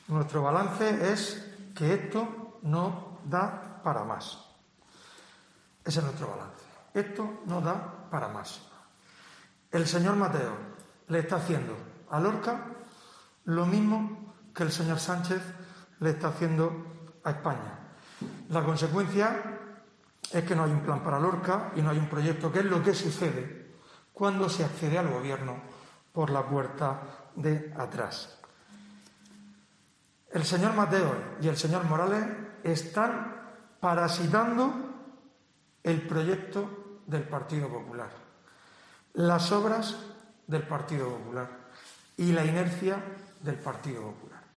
Nuestro balance es que esto no da para más. Ese es nuestro balance. Esto no da para más. El señor Mateo le está haciendo a Lorca lo mismo que el señor Sánchez le está haciendo a España. La consecuencia es que no hay un plan para Lorca y no hay un proyecto, que es lo que sucede cuando se accede al gobierno por la puerta de atrás. El señor Mateo y el señor Morales están parasitando el proyecto del Partido Popular, las obras del Partido Popular y la inercia del Partido Popular.